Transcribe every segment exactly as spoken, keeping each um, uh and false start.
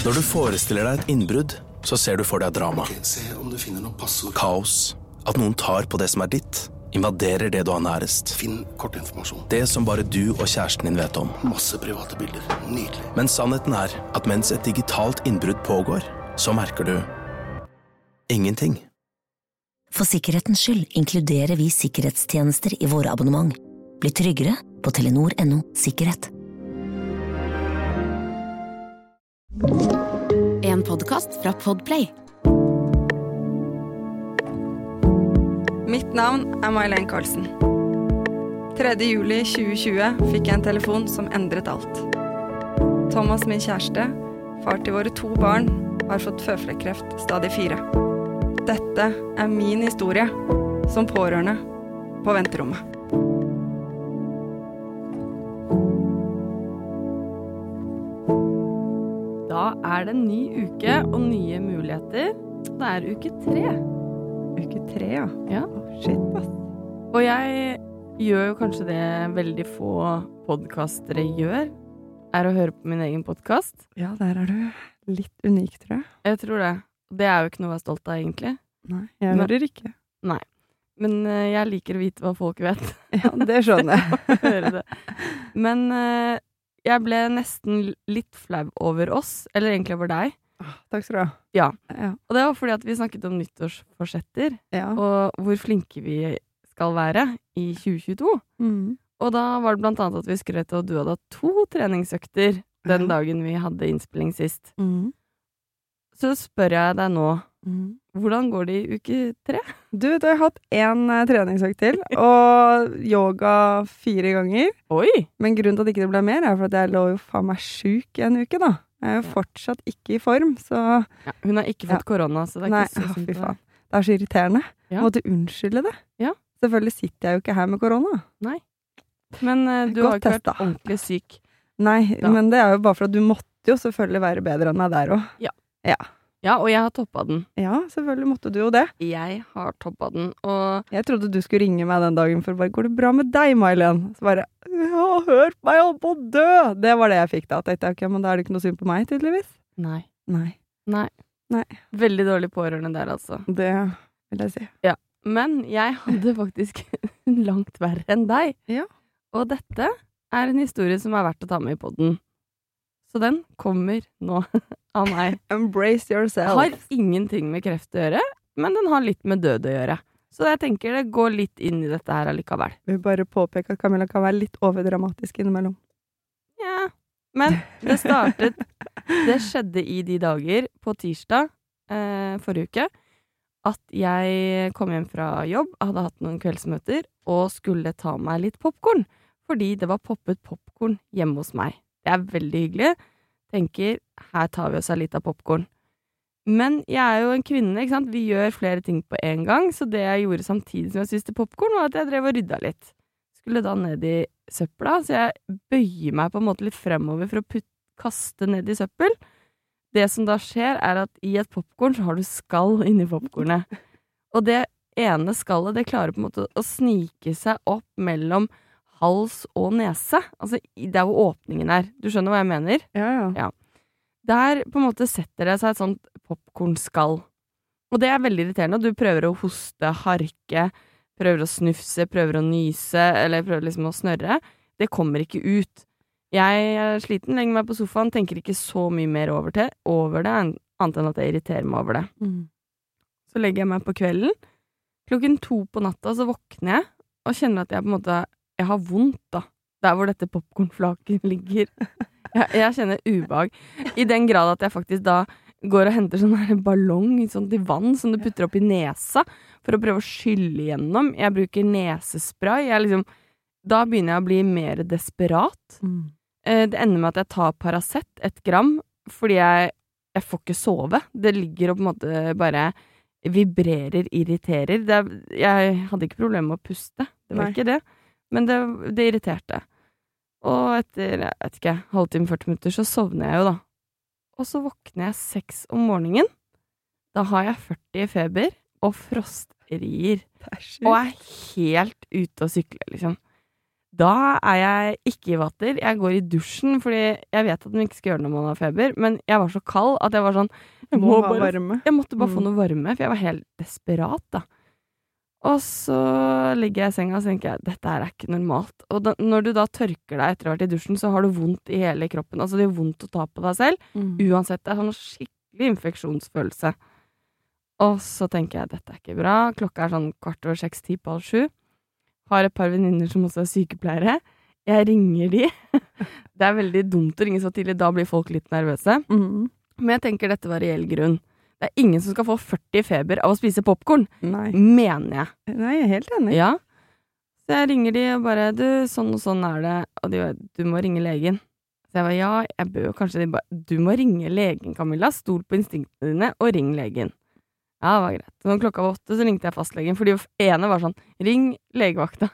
Når du forestiller deg et innbrudd, så ser du for deg drama. Ok, se om du finner noen passord. Kaos. At noen tar på det som er ditt. Invaderer det du har nærest. Finn kortinformasjon. Det som bare du og kjæresten din vet om. Masse private bilder. Nydelig. Men sannheten er at mens et digitalt innbrudd pågår, så merker du ingenting. For sikkerhetens skyld inkluderer vi sikkerhetstjenester i våre abonnement. Bli tryggere på telenor punktum no sikkerhet. En podcast fra Podplay. Mitt navn er May-Len Carlsen. tredje juli tjue tjue fikk jeg en telefon som endret alt. Thomas, min kjæreste, far til våre to barn, har fått føflekkreft stadie fire. Dette er min historie som pårørende på venterommet. Da er det en ny uke og nye muligheter. Det er uke tre. Uke tre, ja. Ja. Oh, shit, ass. Og jeg gjør jo kanskje det veldig få podcastere gjør, er å høre på min egen podcast. Ja, der er du litt unik, tror jeg. Jeg tror det. Det er jo ikke noe jeg er stolt av, egentlig. Nei, jeg Men- hører ikke. Nei. Men eh, jeg liker å vite hva folk vet. Ja, det skjønner jeg. Høre det. Men eh, jeg ble nesten litt flau over oss, eller egentlig over deg. Ah, takk skal du ha. Ja. Ja. Og det var fordi at vi snakket om nyttårsforsetter, Ja. og hvor flinke vi skal være i tjue tjueto. Mm. Og da var det blant annet at vi skrøt at du hadde hatt to treningsøkter den Ja. dagen vi hadde innspilling sist. Mm. Så spør jeg deg nå, Mm. hvordan går det i uke tre? Du, du har hatt en uh, treningsøkt til, og yoga fire ganger. Oi! Men grunnen til at ikke det ble mer, er for at jeg lå jo faen meg syk en uke, da. Jeg er jo fortsatt ikke i form, så Ja, hun har ikke fått Ja. korona, så det er Nei, ikke så å, synd fy på deg. faen. Det er så irriterende. Ja. Jeg måtte unnskylde det. Ja. Selvfølgelig sitter jeg jo ikke her med korona. Men eh, du Godt har ikke vært testa. ordentlig syk. Nei, Ja. men det er jo bare for at du måtte jo selvfølgelig være bedre enn meg der også. Ja, og jeg har toppet den. Ja, selvfølgelig måtte du jo det. Jeg har toppet den, og Jeg trodde du skulle ringe meg den dagen for bare, går det bra med deg, May-Len? Så bare, ja, hør på meg, jeg holdt på å dø! Det var det jeg fikk da. Tenkte jeg, ok, men da er det ikke noe synd på meg, tydeligvis. nei, Nei, nei. Nei. Veldig dårlig pårørende der, altså. det vil jeg si. Men jeg hadde faktisk langt verre enn deg. Ja. Og dette er en historie som er verdt å ta med i podden. Så den kommer nå av meg. Embrace yourself. Har ingenting med kreft å gjøre, men den har litt med død å gjøre. Så jeg tenker det går litt inn i dette her allikevel. Jeg vil bare påpeke at Camilla kan være litt overdramatisk innimellom. Ja. Men det startet Det skjedde i de dager på tirsdag eh, forrige uke at jeg kom hjem fra jobb, hadde hatt noen kveldsmøter og skulle ta meg litt popcorn, fordi det var poppet popcorn hjemme hos meg. Det er veldig hyggelig. Tenker, her tar vi oss av litt av popcorn. Men jeg er jo en kvinne, ikke sant? Vi gjør flere ting på en gang, så det jeg gjorde samtidig som jeg spiste popcorn, var at jeg drev og rydda litt. Skulle da ned i søpla, så jeg bøyer meg på en måte litt fremover for å putte, kaste ned i søppel. Det som da skjer, er at i et popcorn så har du skall inni popcornet. Og det ene skallet, det klarer på en måte å snike seg opp mellom hals og nese. Altså, det er jo åpningen her. Du skjønner hva jeg mener? Ja, ja. Ja. Der på en måte setter det seg et sånt popcornskall. Og det er veldig irriterende. Du prøver å hoste, harke, prøver å snufse, prøver å nyse, eller prøver liksom å snørre. Det kommer ikke ut. Jeg er sliten, legger meg på sofaen, tenker ikke så mye mer over, til, over det, annet enn at jeg irriterer meg over det. Mm. Så legger jeg meg på kvelden. Klokken to på natta så våkner jeg, og kjenner at jeg på en måte, jeg har vondt da, der hvor dette popcornflaket ligger. Jeg, jeg kjenner ubehag. I den grad at jeg faktisk da går og henter sånn her ballong sånn til vann som du putter opp i nesa for å prøve å skylle gjennom. Jeg bruker nesespray. Jeg liksom, da begynner jeg å bli mer desperat. Mm. Eh, det ender med at jeg tar Paracet, et gram, fordi jeg, jeg får ikke sove. Det ligger og på en måte bare vibrerer, irriterer. Det, jeg hadde ikke problemer med å puste. Det var Nei. ikke det. Men det, det irriterte. Og etter, jeg vet ikke, halvtime, førti minutter, så sovner jeg jo da. Og så våkner jeg seks om morgenen. Da har jeg førti i feber og frosterier. Det er sjukt. Og er helt ute å sykle, liksom. Da er jeg ikke i vatter. Jeg går i dusjen, fordi jeg vet at man ikke skal gjøre noe når man har feber, men jeg var så kald at jeg var sånn Jeg må ha varme. Jeg måtte bare Mm. få noe varme, for jeg var helt desperat, da. Og så ligger jeg i senga og tenker jeg, dette her er ikke normalt. Og da, når du da tørker deg etter å ha vært i dusjen, så har du vondt i hele kroppen. Altså det gjør vondt å ta på deg selv. Mm. Uansett, det er sånn skikkelig infeksjonsfølelse. Og så tenker jeg, dette er ikke bra. Klokka er sånn kvart over seks, ti på halv sju. Har et par venninner som også er sykepleiere. Jeg ringer de. Det er veldig dumt å ringe så tidlig, da blir folk litt nervøse. Mm. Men jeg tenker dette var reell grunn. Det er ingen som skal få førti feber av å spise popcorn, Nei. mener jeg. Nei, jeg er helt enig. Ja. Så jeg ringer de og bare, du, sånn og sånn er det, og de bare, du må ringe legen. Så jeg bare, ja, jeg bør jo kanskje, de bare, du må ringe legen, Camilla, stol på instinktene dine, og ring legen. Ja, det var greit. Så når klokka var åtte, så ringte jeg fastlegen, fordi ene var sånn, ring legevakta.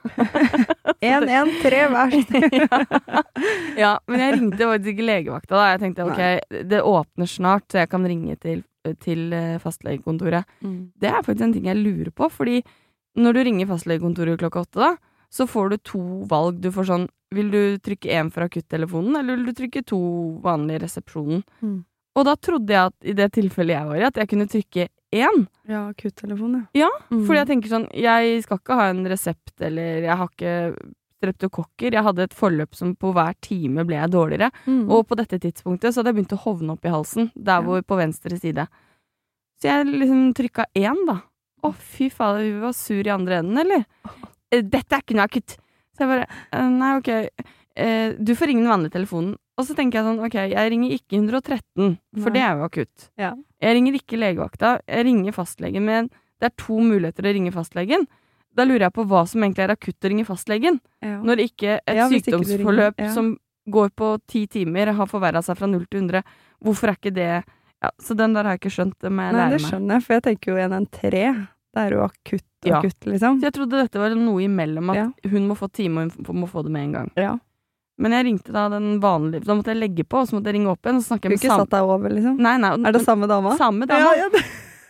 en, en, tre, vær ja. ja, men jeg ringte faktisk ikke legevakta da. Jeg tenkte, ok, det åpner snart, så jeg kan ringe til, til fastlegekontoret. Mm. Det er faktisk en ting jeg lurer på, fordi når du ringer fastlegekontoret klokka åtte da, så får du to valg. Du får sånn, vil du trykke en fra akuttelefonen, eller vil du trykke to vanlige resepsjonen? Mm. Og da trodde jeg at i det tilfellet jeg var i, at jeg kunne trykke én. Ja, akuttelefon, ja. Ja, Mm. fordi jeg tenker sånn, jeg skal ikke ha en resept, eller jeg har ikke streptokokker. Jeg hadde et forløp som på hver time ble jeg dårligere. Mm. Og på dette tidspunktet så hadde jeg begynt å hovne opp i halsen, der hvor på venstre side. Så jeg liksom trykka én da. Å, fy fader, vi var sur i andre enden, eller? Eh, Dette er ikke noe akutt. Så jeg bare, eh, nei, ok, eh, du får ringe den vanlige telefonen. Og så tenker jeg sånn, ok, jeg ringer ikke ett ett tre, for Nei. det er jo akutt. Ja. Jeg ringer ikke legevakta, jeg ringer fastlegen, men det er to muligheter å ringe fastlegen. Da lurer jeg på hva som egentlig er akutt å ringe fastlegen. Ja. Når ikke et Ja, hvis ikke du sykdomsforløp ringer, ja. som går på ti timer, har forverret seg fra null til hundre. Hvorfor er ikke det? Ja, så den der har jeg ikke skjønt, det må jeg Nei, lære det meg. skjønner jeg, for jeg tenker jo en en tre. Det er jo akutt, Ja. akutt, liksom. Så jeg trodde dette var noe imellom, at Ja. hun må få time, og hun må få det med en gang. Ja. Men jeg ringte da den vanlige, da måtte jeg legge på, og så måtte jeg ringe opp igjen, og så snakke Du med ikke sam- satt deg over, liksom? Nei, nei. Er det samme dama? Samme dama. Ja, ja, det.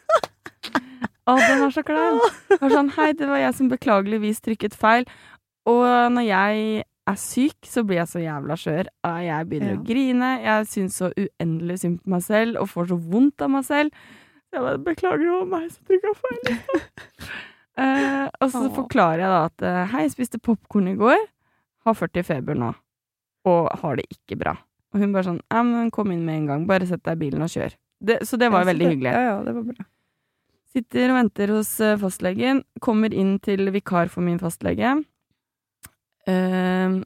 Å, den var så klein. Det var sånn, hei, det var jeg som beklageligvis trykket feil. Og når jeg er syk, så blir jeg så jævla skjør. Ah, Jeg begynner Ja. å grine, jeg synes så uendelig synd på meg selv, og får så vondt av meg selv. Så jeg bare, beklager, det var meg som trykket feil. uh, og så Åh. forklarer jeg da at, uh, hei, jeg spiste popcorn i går, har førti feber nå, og har det ikke bra. Og hun bare sånn, ja, men kom inn med en gang, bare sett deg i bilen og kjør. Det, så det var Ja, så veldig det- hyggelig. Ja, ja, det var bra. Sitter og venter hos uh, fastlegen, kommer inn til vikar for min fastlege. Uh,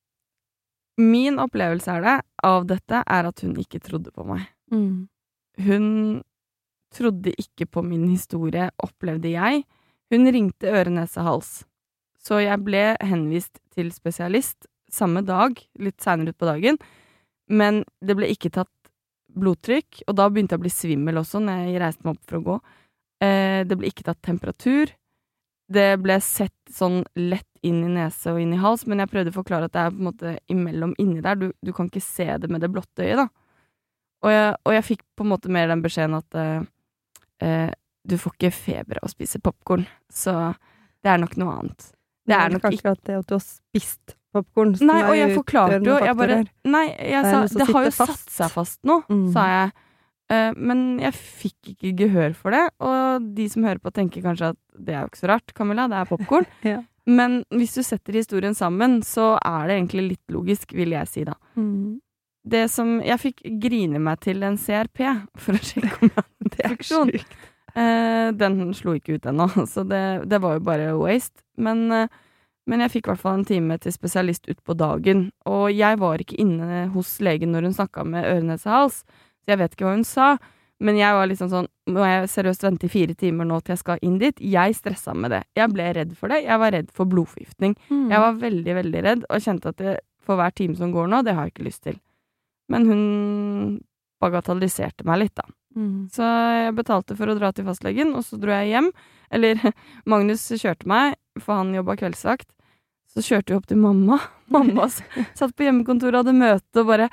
min opplevelse er det, av dette, er at hun ikke trodde på meg. Mm. Hun trodde ikke på min historie, opplevde jeg. Hun ringte øre, nese, hals. Så jeg ble henvist til spesialist samme dag, litt senere ut på dagen, men det ble ikke tatt blodtrykk, og da begynte jeg å bli svimmel også når jeg reiste meg opp for å gå. Eh, det ble ikke tatt temperatur. Det ble sett sånn lett inn i nese og inn i hals, men jeg prøvde å forklare at det er på en måte imellom inni der. Du, du kan ikke se det med det blotte øyet, da. Og jeg, og jeg fikk på en måte mer den beskjeden at eh, eh, du får ikke feber av å spise popcorn, så det er nok noe annet. Det er nok ikke ikke akkurat det at du har spist popcorn. Nei, og jeg forklarte jo, jeg bare Nei, jeg Det er sa noe som det har jo sitter satt fast. seg fast nå, Mm. sa jeg. Eh, men jeg fikk ikke gehør for det, og de som hører på tenker kanskje at det er jo ikke så rart, Camilla, det er popcorn. Ja. Men hvis du setter historien sammen, så er det egentlig litt logisk, vil jeg si da. Mm. Det som, jeg fikk grine meg til en C R P for å sjekke om jeg hadde Det er infeksjon. sjukt. Eh, den slo ikke ut ennå, så det, det var jo bare waste. Men, eh, men jeg fikk i hvert fall en time til spesialist ut på dagen, og jeg var ikke inne hos legen når hun snakket med øre, nese, hals, så jeg vet ikke hva hun sa, men jeg var liksom sånn, må jeg seriøst vente i fire timer nå til jeg skal inn dit? Jeg stresset med det. Jeg ble redd for det, jeg var redd for blodforgiftning. Mm. Jeg var veldig, veldig redd, og kjente at det, for hver time som går nå, det har jeg ikke lyst til. Men hun bagatelliserte meg litt, da. Mm. Så jeg betalte for å dra til fastlegen, og så dro jeg hjem. Eller, Magnus kjørte meg, for han jobbet kveldsvakt. Så kjørte vi opp til mamma. Mamma s- satt på hjemmekontoret og hadde møte, og bare,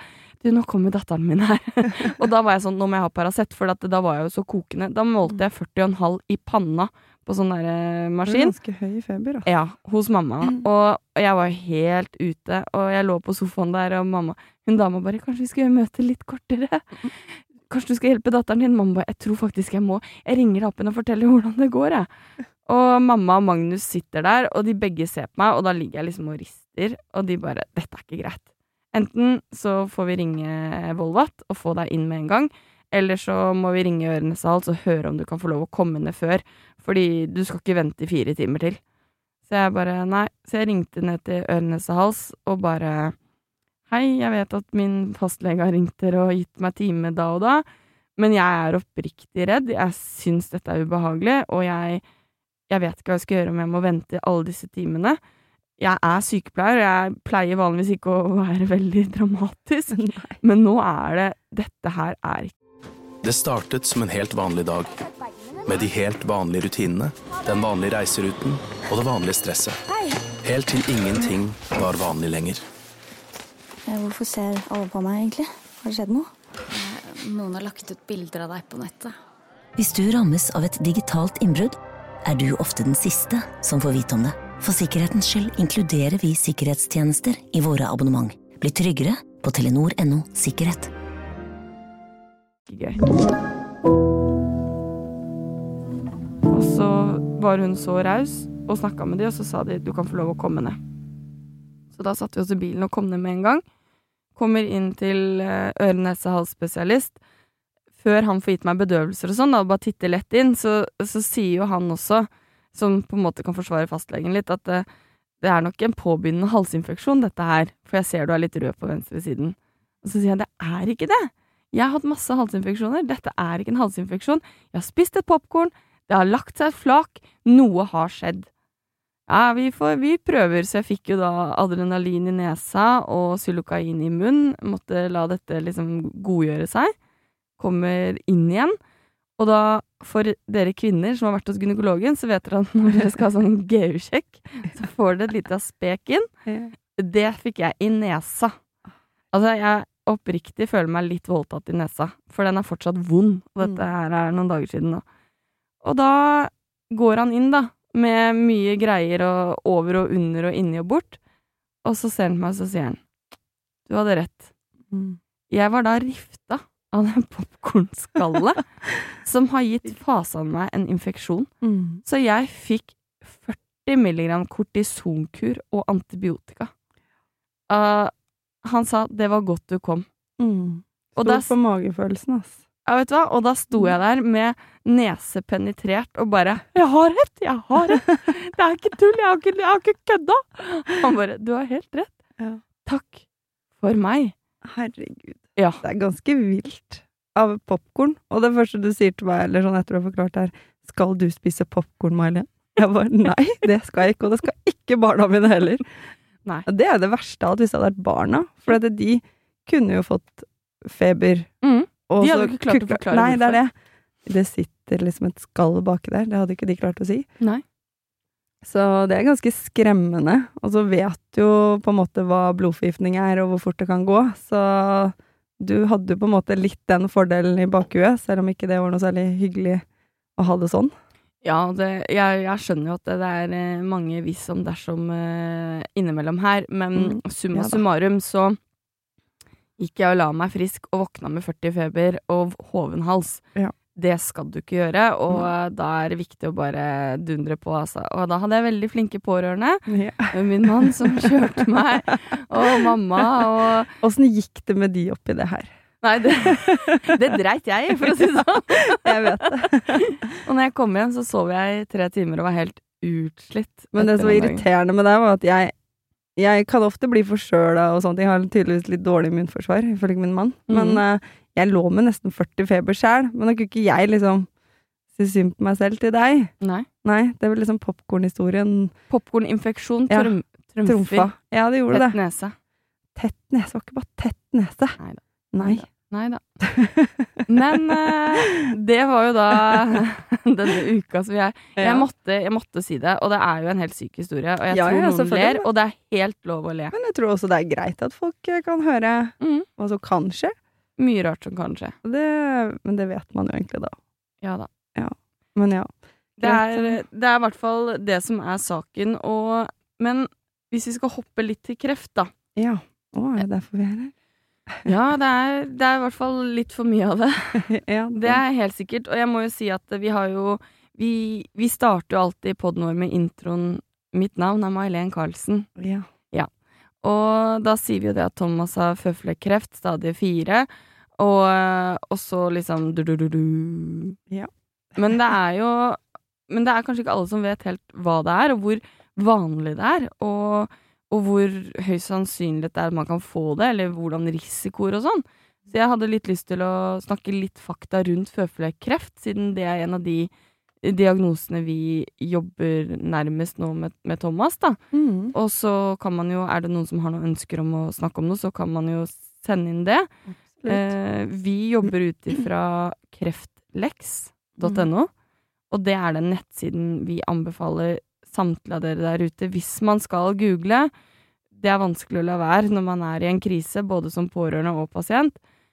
du, nå kommer datteren min her. Og da var jeg sånn, nå må jeg ha Paracet, for at da var jeg jo så kokende. Da målte jeg førti komma fem i panna på sånn der eh, maskin. Ganske høy feber, da. Ja, hos mamma. Mm. Og jeg var helt ute, og jeg lå på sofaen der, og mamma, hun dama bare, kanskje vi skal gjøre møtet litt kortere? Kanskje du skal hjelpe datteren din? Mamma bare, jeg tror faktisk jeg må. Jeg ringer opp henne og forteller hvordan det går, jeg. Og mamma og Magnus sitter der, og de begge ser på meg, og da ligger jeg liksom og rister, og de bare, dette er ikke greit. Enten så får vi ringe Volvat og få deg inn med en gang, eller så må vi ringe Ørenes Hals og høre om du kan få lov å komme ned før, fordi du skal ikke vente i fire timer til. Så jeg bare, nei. Så jeg ringte ned til Ørenes Hals og bare, hei, jeg vet at min fastlege har ringt dere og gitt meg time da og da, men jeg er oppriktig redd. Jeg syns dette er ubehagelig, og jeg, jeg vet ikke hva jeg skal gjøre om jeg må vente alle disse timene. Jeg er sykepleier, og jeg pleier vanligvis ikke å være veldig dramatisk, nei. Men nå er det, dette her er ikke. Det startet som en helt vanlig dag, med de helt vanlige rutinene, den vanlige reiseruten og det vanlige stresset. Helt til ingenting var vanlig lenger. Hvorfor ser alle på meg egentlig? Har det skjedd noe? Noen har lagt ut bilder av deg på nettet. Hvis du rammes av et digitalt innbrudd, er du ofte den siste som får vite om det. For sikkerhetens skyld inkluderer vi sikkerhetstjenester i våre abonnement. Bli tryggere på telenor punktum no sikkerhet. Gøy. Og så var hun så raus og snakket med de, og så sa de, du kan få lov å komme ned. Så da satt vi oss i bilen og kom ned med en gang. Kommer inn til øre-nese-hals-spesialist. Før han får gitt meg bedøvelser og sånn, da, og bare titter lett inn, så, så sier jo han også, som på en måte kan forsvare fastlegen litt, at det, det er nok en påbegynnende halsinfeksjon, dette her, for jeg ser du er litt rød på venstre siden. Og så sier jeg, det er ikke det. Jeg har hatt masse halsinfeksjoner, dette er ikke en halsinfeksjon. Jeg har spist et popcorn, det har lagt seg et flak, noe har skjedd. Ja, vi, får, vi prøver, så jeg fikk jo da adrenalin i nesa og xylokain i munn, måtte la dette liksom godgjøre seg, kommer inn igjen, og da for dere kvinner som har vært hos gynekologen, så vet dere at når dere skal ha sånn G U-sjekk, så får dere et lite spek inn. Det fikk jeg i nesa. Altså, jeg oppriktig føler meg litt voldtatt i nesa, for den er fortsatt vond, og dette her er noen dager siden nå. Og da går han inn da, med mye greier og over og under og inni og bort, og så ser han på meg, så sier han, du hadde rett. Mm. Jeg var da rifta av den popcornskallet som har gitt fasen meg en infeksjon. Mm. Så jeg fikk førti milligram kortisonkur og antibiotika. Uh, han sa, det var godt du kom. Mm. Stor for magefølelsen, ass. Ja, vet du hva? Og da sto jeg der med nese penetrert og bare, jeg har rett, jeg har rett. Det er ikke tull, jeg har ikke, jeg har ikke kødda. Han bare, du har helt rett. Ja. Takk for meg. Herregud. Ja. Det er ganske vilt av popcorn. Og det første du sier til meg, eller sånn etter å ha forklart her, skal du spise popcorn, Miley? Jeg bare, nei, det skal jeg ikke, og det skal ikke barna mine heller. Nei. Det er det verste av at hvis det hadde vært barna, for at de kunne jo fått feber. Mm. De hadde ikke klart å forklare nei, det er det. Det sitter liksom et skall baki der. Det hadde ikke de klart å si. Nei. Så det er ganske skremmende. Og så vet jo på en måte hva blodforgiftning er, og hvor fort det kan gå. Så du hadde jo på en måte litt den fordelen i bakhuet, selv om ikke det var noe særlig hyggelig å ha det sånn. Ja, det, jeg, jeg skjønner jo at det, det er mange hvis om dersom uh, innimellom her, men mm, summa ja, summarum så gikk jeg og la meg frisk og våkna med førti feber og hoven hals. Ja. Det skal du ikke gjøre, og mm. da er det viktig å bare dundre på, altså. Og da hadde jeg veldig flinke pårørende. Ja. Min mann som kjørte meg, og mamma, og... Hvordan gikk det med de oppi det her? Nei, det, det dreit jeg i, for å si det sånn. Jeg vet det. Og når jeg kom hjem, så sov jeg i tre timer og var helt utslitt. Men det som var irriterende med det var at jeg Jeg kan ofte bli forkjøla og sånt. Jeg har tydeligvis litt dårlig immunforsvar, ifølge min mann. Mm. Men uh, jeg lå med nesten førti feber selv. Men da kunne ikke jeg liksom si synd på meg selv til deg. Nei. Nei, det var liksom popcorn-historien. Popcorn-infeksjon, ja. trøm, trømfer. Trumfa. Ja, det gjorde tett det. Tett nese. Tett nese, var ikke bare tett nese. Neida. Nei. Neida. Men uh, det var jo da denne uka som jeg, jeg, Ja. måtte, jeg måtte si det, og det er jo en helt syk historie, og jeg Ja, tror ja, noen selvfølgelig. ler, og det er helt lov å le. Men jeg tror også det er greit at folk eh, kan høre Mm. hva som kan skje. Mye rart som kan skje. Og Det, men det vet man jo egentlig da. Ja da. Men ja. Det er, det er i hvert fall det som er saken, og, men hvis vi skal hoppe litt til kreft da. Ja. Å, er det derfor vi er her? Ja, det er, det er i hvert fall litt for mye av det. ja, Det er helt sikkert, og jeg må jo si at vi har jo, vi, vi starter jo alltid podden vår med introen «Mitt navn er May-Len Carlsen». Ja. Og da sier vi jo det at Thomas har føflekkreft, stadie fire, og, og så liksom du-du-du-du. Ja. Men det er jo, men det er kanskje ikke alle som vet helt hva det er, og hvor vanlig det er, og, og hvor høyst sannsynlig det er at man kan få det, eller hvordan risikoer og sånn. Så jeg hadde litt lyst til å snakke litt fakta rundt føflekkreft, siden det er en av de diagnosene vi jobber nærmest nå med, med Thomas, da. Mm. Og så kan man jo, er det noen som har noen ønsker om å snakke om noe, så kan man jo sende inn det. Eh, vi jobber ut ifra kreftlex punktum no, og det er den nettsiden vi anbefaler samtlige av dere der ute. Hvis man skal google, det er vanskelig å la være når man er i en krise, både som pårørende og pasient.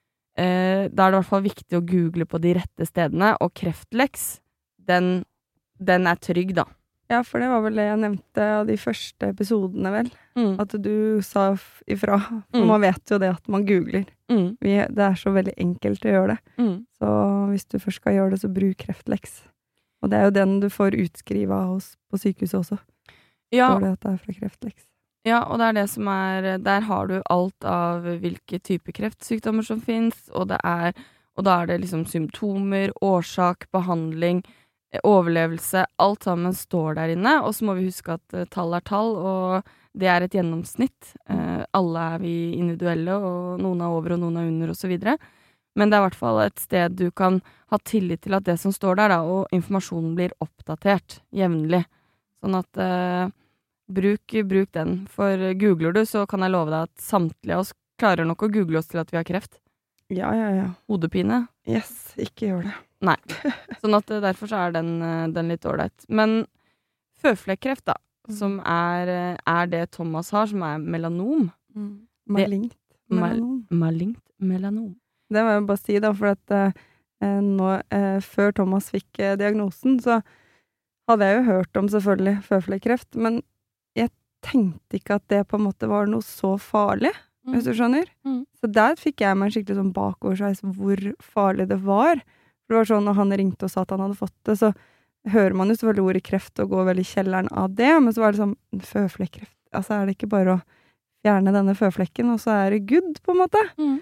Eh, da er det i hvert fall viktig å google på de rette stedene, og kreftlex, den, den er trygg, da. Ja, for det var vel det jeg nevnte av de første episodene, vel. Mm. At du sa f- ifra. For Mm. man vet jo det at man googler. Mm. Vi, det er så veldig enkelt å gjøre det. Mm. Så hvis du først skal gjøre det, så bruk kreftlex. Og det er jo den du får utskriva hos på sykehuset også. Ja, Står det at det er fra kreftlex. ja, og det er det som er, der har du alt av hvilke typer kreftsykdommer som finnes, og det er, og da er det liksom symptomer, årsak, behandling, overlevelse, alt sammen står der inne, og så må vi huske at eh, tall er tall, og det er et gjennomsnitt. Eh, alle er vi individuelle, og noen er over, og noen er under, og så videre. Men det er i hvert fall et sted du kan ha tillit til at det som står der, da, og informasjonen blir oppdatert jevnlig. Sånn at eh, bruk, bruk den, for googler du, så kan jeg love deg at samtlige av oss klarer nok å google oss til at vi har kreft. Ja, ja, ja. Hodepine. Yes, ikke gjør det. Nei. Sånn at eh, derfor så er den, eh, den litt ålreit. Men føflekkreft, da, som er, eh, er det Thomas har, som er melanom. Malignt. Mal- melanom. Malignt melanom. Det må jeg bare si, da, for at eh, nå, eh, før Thomas fikk eh, diagnosen, så hadde jeg jo hørt om selvfølgelig føflekkreft, men jeg tenkte ikke at det på en måte var noe så farlig, hvis du skjønner. Mm. Så der fikk jeg meg en skikkelig sånn bakoversveis hvor farlig det var. For det var sånn, når han ringte og sa at han hadde fått det, så hører man jo selvfølgelig ordet kreft og går veldig i kjelleren av det, men så var det sånn, føflekkreft, altså er det ikke bare å fjerne denne føflekken, og så er det good, på en måte. Mm.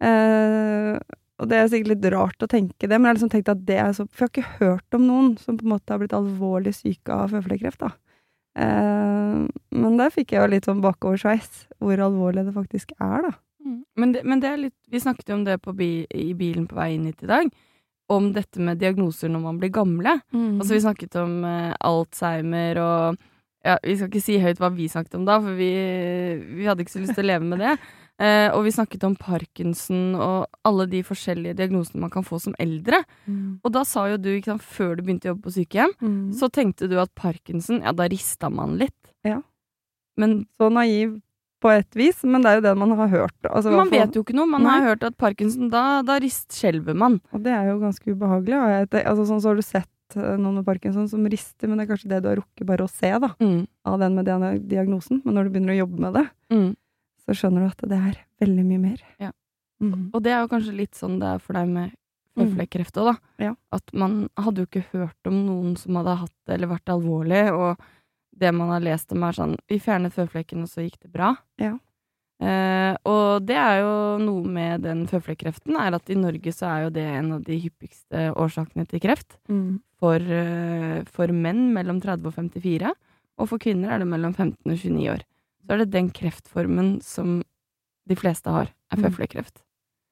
Eh, og det er sikkert litt rart å tenke det, men jeg har liksom tenkt at det er så, for jeg har ikke hørt om noen som på en måte har blitt alvorlig syke av føflekkreft, da. Eh, men der fikk jeg jo litt sånn bakoversveis, hvor alvorlig det faktisk er, da. Mm. Men, det, men det er litt, vi snakket jo om det på bi, i bilen på vei inn hit i dag, om dette med diagnoser når man blir gamle. Altså vi snakket om eh, Alzheimer og, ja, vi skal ikke si høyt hva vi snakket om da, for vi, vi hadde ikke så lyst til å leve med det. Eh, og vi snakket om Parkinson og alle de forskjellige diagnosene man kan få som eldre. Mm. Og da sa jo du, ikke sant, før du begynte å jobbe på sykehjem, Mm. så tenkte du at Parkinson, ja, da ristet man litt. Ja. Men Så naiv på et vis, men det er jo det man har hørt. Altså, man vet jo ikke noe. Man Nei. har hørt at Parkinson, da, da rist skjelver man. Og det er jo ganske ubehagelig. Og jeg, det, altså, sånn så har du sett eh, noen med Parkinson som rister, men det er kanskje det du har rukket bare å se, da, Mm. av den med diagn- diagnosen. Men når du begynner å jobbe med det, Mm. så skjønner du at det er veldig mye mer. Ja. Mhm. Og det er jo kanskje litt sånn det er for deg med føflekkreft også, da. Ja. At man hadde jo ikke hørt om noen som hadde hatt det eller vært alvorlig, og det man har lest om er sånn, vi fjernet føflekken, og så gikk det bra. Ja. Eh, og det er jo noe med den føflekkreften, er at i Norge så er jo det en av de hyppigste årsakene til kreft. Mm. For, eh, for menn mellom tretti og femtifire, og for kvinner er det mellom femten og tjueni år. Så er det den kreftformen som de fleste har, er Mm. føflekkreft.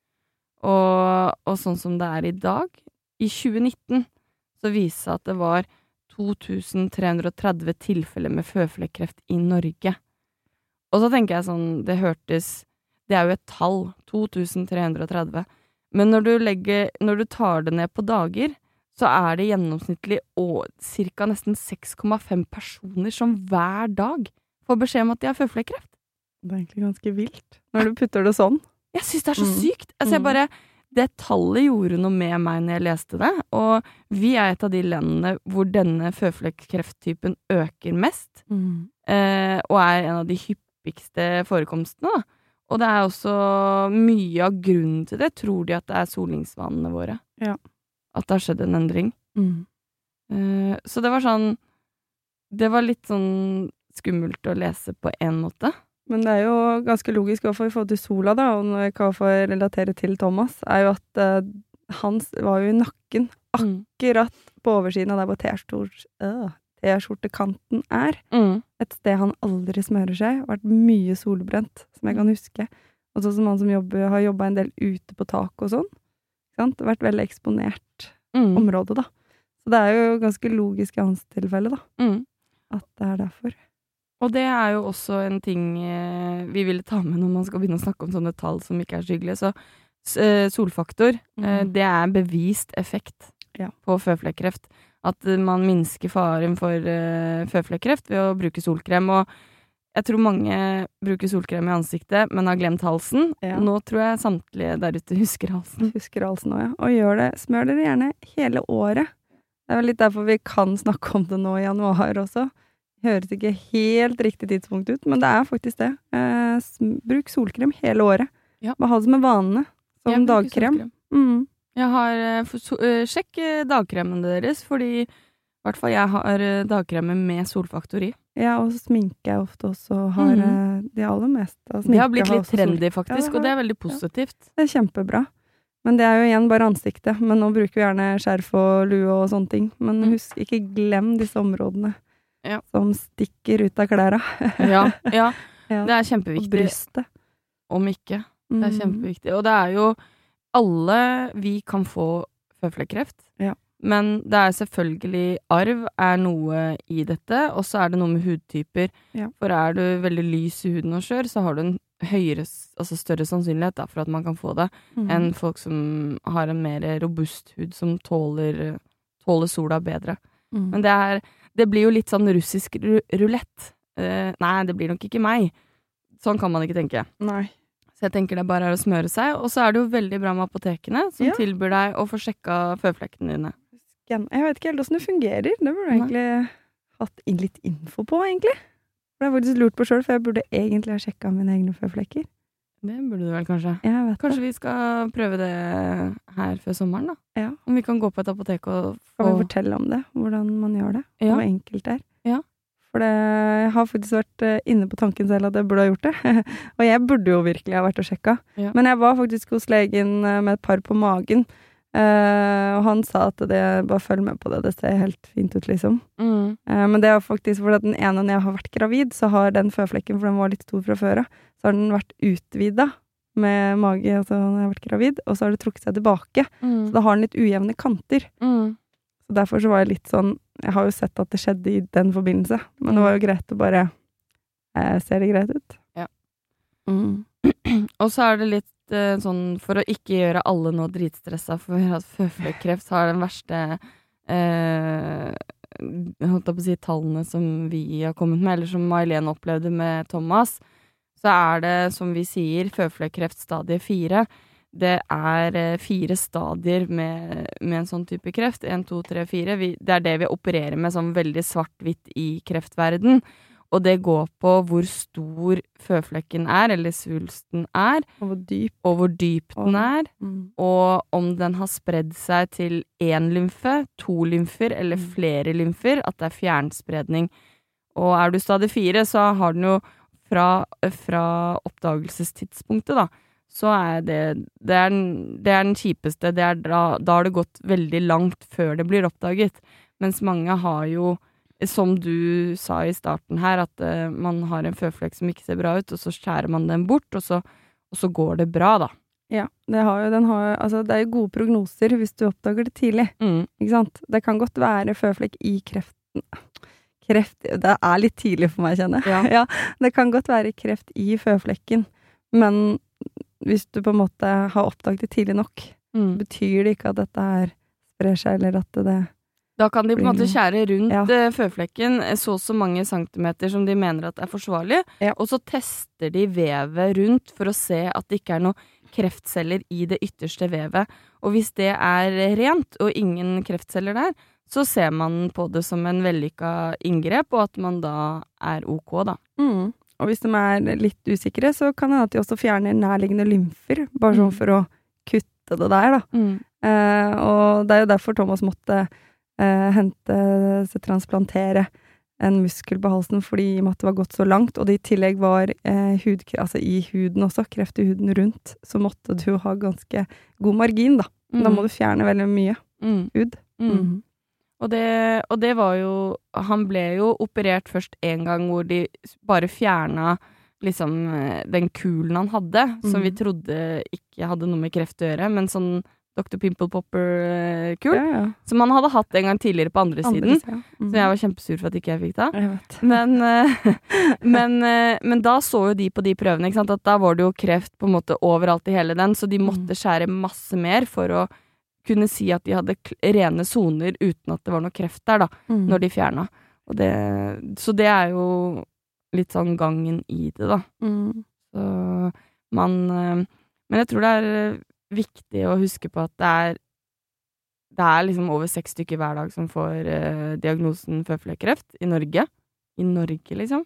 Og, og sånn som det er i dag, i tjue nitten, så viser det at det var to tusen tre hundre og tretti tilfeller med føflekkreft i Norge. Og så tenker jeg sånn, det hørtes, det er jo et tall, to tusen tre hundre og tretti, Men når du legger, når du tar det ned på dager, så er det gjennomsnittlig og cirka nesten seks komma fem personer som hver dag får beskjed om at de har føflekkreft. Det er egentlig ganske vilt, når du putter det sånn. Jeg synes det er så Mm. sykt. Altså jeg Mm. bare, det tallet gjorde noe med meg når jeg leste det, og vi er et av de landene hvor denne føflekkrefttypen øker mest, Mm. eh, og er en av de hyppigste forekomstene da. Og det er også mye av grunnen til det, tror de at det er solingsvanene våre. Ja. At det har skjedd en endring. Mm. Eh, så det var sånn, det var litt sånn skummelt å lese på en måte. Men det er jo ganske logisk, i hvert fall i forhold til sola da, og når jeg kan få relatere til Thomas, er jo at uh, hans var jo i nakken, Mm. akkurat på oversiden av der hvor T-skjort- øh, T-skjortekanten er. Mm. Et sted han aldri smører seg, vært mye solbrent, som jeg kan huske. Og sånn som han som jobber, har jobbet en del ute på tak og sånn. Ikke sant? Det har vært veldig eksponert Mm. område da. Så det er jo ganske logisk i hans tilfelle da, Mm. at det er derfor. Og det er jo også en ting eh, vi ville ta med når man skal begynne å snakke om sånne tall som ikke er så hyggelige. Så s- eh, solfaktor, eh, Mm. det er bevist effekt Ja. på føflekkreft. At eh, man minsker faren for eh, føflekkreft ved å bruke solkrem. Og jeg tror mange bruker solkrem i ansiktet, men har glemt halsen. Ja. Nå tror jeg samtlige der ute husker halsen. Husker halsen også, ja. Og gjør det, smør dere gjerne hele året. Det er vel litt derfor vi kan snakke om det nå i januar også. Høres ikke helt riktig tidspunkt ut, men det er faktisk det. Eh, sm- bruk solkrem hele året. Ja. Bare ha det som en vane, som Jeg bruker dagkrem. solkrem. Mm. Jeg har eh, for, so, eh, sjekk eh, dagkremen deres, fordi i hvert fall jeg har eh, dagkremer med solfaktor i. Ja, og så sminker jeg ofte også, har Mhm. eh, de aller meste av Det har sminke blitt har litt også sol- trendy faktisk, Ja, det og det har- er veldig positivt. Det er kjempebra. Men det er jo igjen bare ansiktet. Men nå bruker vi gjerne skjerf og lue og sånne ting. Men Mm. husk, ikke glem disse områdene Ja. som stikker ut av klærne. Ja, ja, Ja. det er Og kjempeviktig. brystet. Om ikke. Det er Mm. kjempeviktig. Og det er jo alle vi kan få føflekkreft. Ja. Men det er selvfølgelig arv er noe i dette, og så er det noe med hudtyper. Ja. For er du veldig lys i huden og skjør, så har du en høyere, altså større sannsynlighet da, for at man kan få det, Mm. enn folk som har en mer robust hud, som tåler, tåler sola bedre. Mm. Men det er, det blir jo litt sånn russisk ru- rulett. Eh, nei, det blir nok ikke meg. Sånn kan man ikke tenke. Nei. Så jeg tenker det bare er å smøre seg, og så er det jo veldig bra med apotekene, som Ja. tilbyr deg å få sjekka føflekkene dine. Scan- Jeg vet ikke helt hvordan det fungerer. Det burde jeg Nei. egentlig hatt inn litt info på, egentlig. For jeg har faktisk lurt på selv, for jeg burde egentlig ha sjekket mine egne føflekker. Det burde du vel kanskje. Jeg vet Kanskje det. vi skal prøve det her før sommeren, da? Ja. Om vi kan gå på et apotek og Kan få vi fortelle om det? Hvordan man gjør det? Ja. Og hvor enkelt det er? Ja. For det, jeg har faktisk vært eh, inne på tanken selv at jeg burde ha gjort det. Og jeg burde jo virkelig ha vært og sjekka. Ja. Men jeg var faktisk hos legen eh, med et par på magen. eh, og han sa at det, bare følg med på det, det ser helt fint ut, liksom. mm. Eh, men det er faktisk fordi at den ene når jeg har vært gravid, så har den føflekken, for den var litt stor fra før av, så har den vært utvida med mage, altså når jeg har vært gravid, og så har det trukket seg tilbake. Mm. Så da har den litt ujevne kanter. Mm. Så derfor så var jeg litt sånn, jeg har jo sett at det skjedde i den forbindelse, men det var jo greit å bare, eh, ser det greit ut? Ja. Mm. Og så er det litt eh, sånn, for å ikke gjøre alle nå dritstressa for at føflekkreft har den verste eh, holdt jeg på å si, tallene som vi har kommet med, eller som May-Len opplevde med Thomas, så er det, som vi sier, føflekkreft stadie fire. Det er eh, fire stadier med, med en sånn type kreft. En, to, tre, fire. Vi, det er det vi opererer med sånn veldig svart-hvitt i kreftverden. Og det går på hvor stor føflekken er, eller svulsten er, Og hvor dyp. og hvor dyp den er, Mm. og om den har spredd seg til én lymfe, to lymfer eller Mm. flere lymfer, at det er fjernspredning. Og er du stadie fire, så har den jo fra, fra oppdagelsestidspunktet, da, så er det det er den, det er den kjipeste. Det er da, da har det gått veldig langt før det blir oppdaget. Mens mange har jo, som du sa i starten her, at uh, man har en føflekk som ikke ser bra ut, og så skjærer man den bort, og så, og så går det bra, da. Ja, det, har jo, den har, jo- altså, det er jo gode prognoser hvis du oppdager det tidlig. Mm. Ikke sant? Det kan godt være føflekk i kreften. Kreft, det er litt tidlig for meg, kjenner jeg. Ja. Ja, det kan godt være kreft i føflekken, men hvis du på en måte har oppdaget det tidlig nok, Mm. betyr det ikke at dette her sprer seg, eller at det Da kan de på en måte skjære rundt Ja. eh, føflekken eh, så og så mange centimeter som de mener at er forsvarlig, Ja. og så tester de vevet rundt for å se at det ikke er noe kreftceller i det ytterste vevet. Og hvis det er rent, og ingen kreftceller der, så ser man på det som en vellykka inngrep, og at man da er ok, da. mm. Og hvis de er litt usikre, så kan det at de også fjerner nærliggende lymfer, bare sånn Mm. for å kutte det der, da. Eh, og det er jo derfor Thomas måtte eh, hente, så transplantere en muskel på halsen, fordi i og med at det var gått så langt, og det i tillegg var eh, hud, altså i huden også, kreft i huden rundt, så måtte du ha ganske god margin, da. Mm. Da må du fjerne veldig mye Mm. hud. Mm. Mhm. Og, det, og det var jo Han ble jo operert først en gang hvor de bare fjerna liksom eh, den kulen han hadde, som Mhm. vi trodde ikke hadde noe med kreft å gjøre, men sånn doktor Pimple Popper-kul, Ja, ja. som han hadde hatt en gang tidligere på andre, Andre siden. siden. Mhm. Så jeg var kjempesur for at ikke jeg fikk det. Jeg vet. Men, eh, men, eh, men da så jo de på de prøvene, ikke sant? At da var det jo kreft på en måte overalt i hele den, så de måtte skjære masse mer for å kunne si at de hadde k- rene soner uten at det var noe kreft der, da, Mhm. når de fjerna. Og det, så det er jo litt sånn gangen i det, da. Mhm. Så man eh, Men jeg tror det er eh, viktig å huske på at det er det er liksom over seks stykker hver dag som får eh, diagnosen føflekkreft i Norge. I Norge, liksom.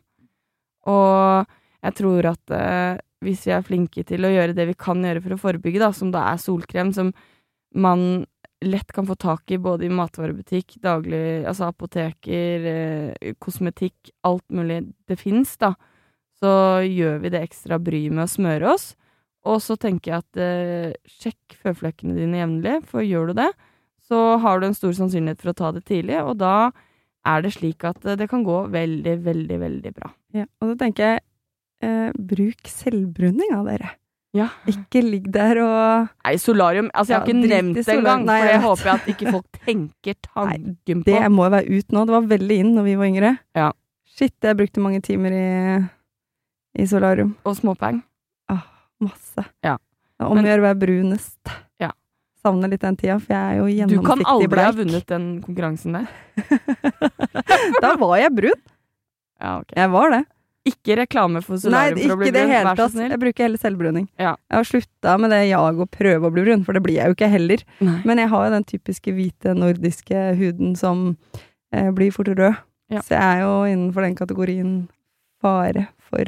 Og jeg tror at eh, hvis vi er flinke til å gjøre det vi kan gjøre for å forebygge, da, som da er solkrem, som man lett kan få tak i både i matvarebutikk, daglig, altså apoteker, eh, kosmetikk, alt mulig det finnes, da, så gjør vi det ekstra bry med å smøre oss. Og så tenker jeg at eh, sjekk føflekkene dine jevnlig, for gjør du det, så har du en stor sannsynlighet for å ta det tidlig, og da er det slik at eh, det kan gå veldig, veldig, veldig bra. Ja, og så tenker jeg, eh, bruk selvbruning av dere. Ja. Ikke ligg der og Nei, solarium, altså jeg har Ja, ikke drit i nevnt det solarium. engang, Nei, for jeg det vet. håper jeg at ikke folk tenker tanken på. Det må jo være ut nå. Det var veldig inn når vi var yngre. Ja. Shit, jeg brukte mange timer i, i solarium. Og småpeng. Masse. Ja. Det er Om å Men- gjøre å være brunest. Ja. Savner litt den tida, for jeg er jo Du gjennomsiktig kan aldri bleik. ha vunnet den konkurransen der. Da var jeg brun. Ja, ok. Jeg var det. Ikke reklame for Nei, solarium for å bli ikke det brun, hele vær så tatt. snill. Jeg bruker heller selvbruning. Ja. Jeg har slutta med det jag å prøve å bli brun, for det blir jeg jo ikke heller. Nei. Men jeg har jo den typiske hvite nordiske huden som eh, blir fort rød. Ja. Så jeg er jo innenfor den kategorien fare for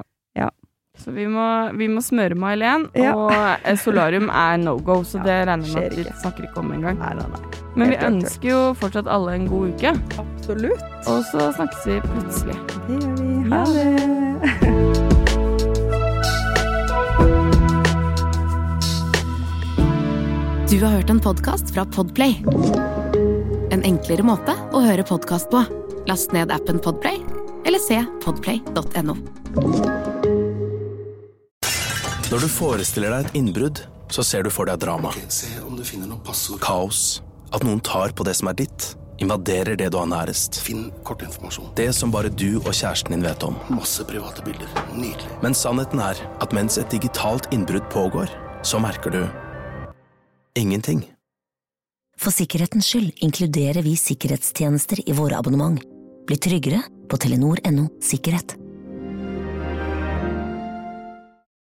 Så vi må, vi må smøre med Eileen, Ja. og eh, solarium er no-go, så Ja, det regner jeg med skjer at vi ikke. snakker ikke om engang. Nei, nei, nei. Men vi Helt aktuelt. ønsker jo fortsatt alle en god uke, Absolutt. og så snakkes vi plutselig. Det gjør vi. Ha Ja. Du har hørt en podcast fra Podplay. En enklere måte å høre podcast på. Last ned appen Podplay, eller se podplay punktum no. Når du forestiller deg et innbrudd, så ser du for deg drama. Ok, se om du finner noen passord. Kaos. At noen tar på det som er ditt. Invaderer det du har nærest. Finn kortinformasjon. Det som bare du og kjæresten din vet om. Masse private bilder. Nydelig. Men sannheten er at mens et digitalt innbrudd pågår, så merker du ingenting. For sikkerhetens skyld inkluderer vi sikkerhetstjenester i våre abonnement. Bli tryggere på telenor punktum no sikkerhet.